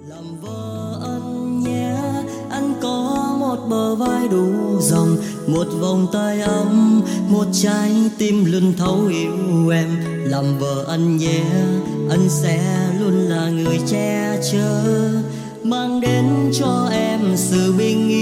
Làm vợ anh nhé, anh có một bờ vai đủ rộng, một vòng tay ấm, một trái tim luôn thấu yêu em. Làm vợ anh nhé, anh sẽ luôn là người che chở, mang đến cho em sự bình